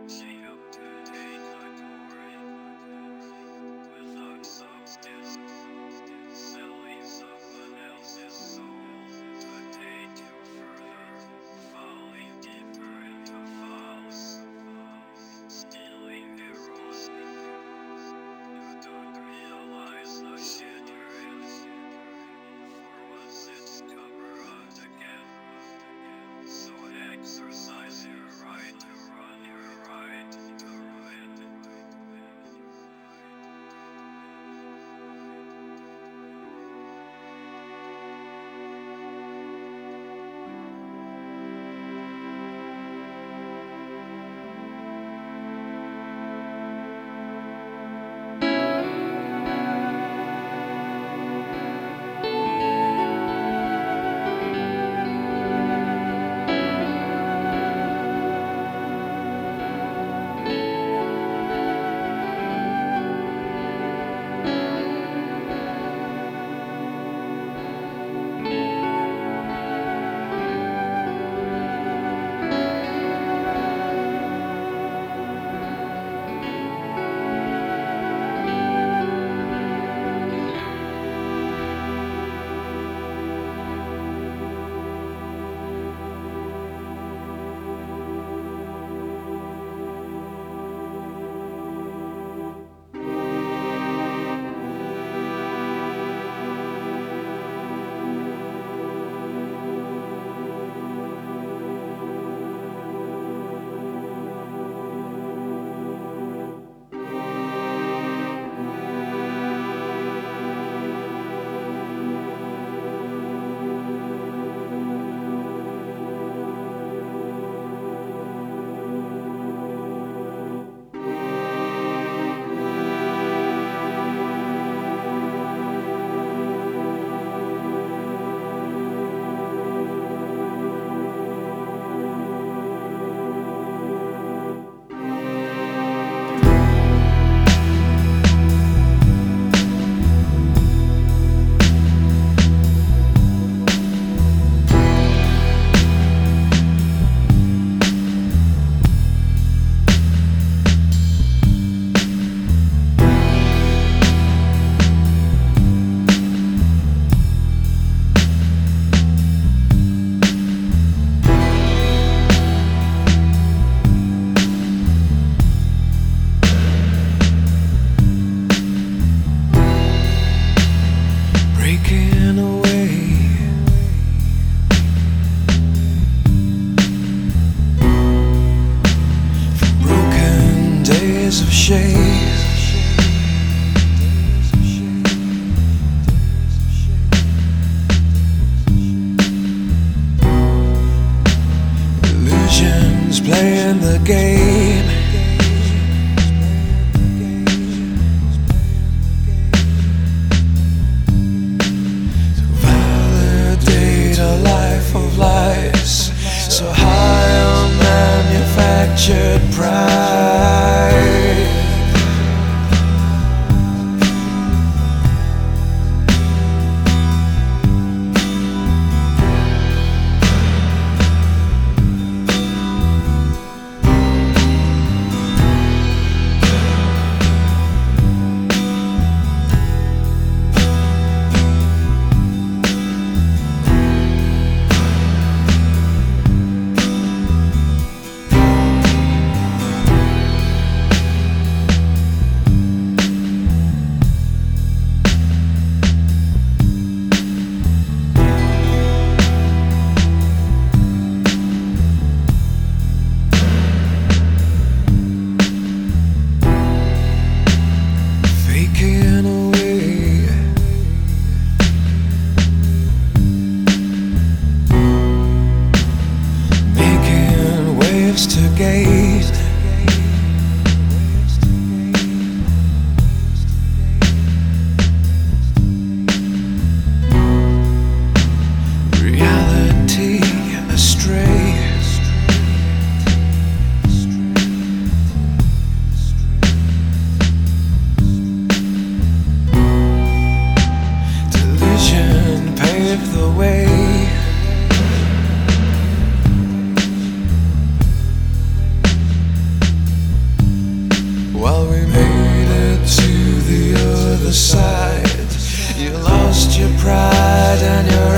Stay up to date like glory, without substance, selling someone else's soul to take you further, falling deeper into false, stealing heroes. You don't realize how shit you're in, for once it's covered again. So exercise your right to run, your right to ruin. Breaking away from broken days of shame. Illusions playing the game. A life of lies, so high on manufactured pride. Faking away, making waves to gaze. Reality astray. Pave the way. suicide. You lost your pride and your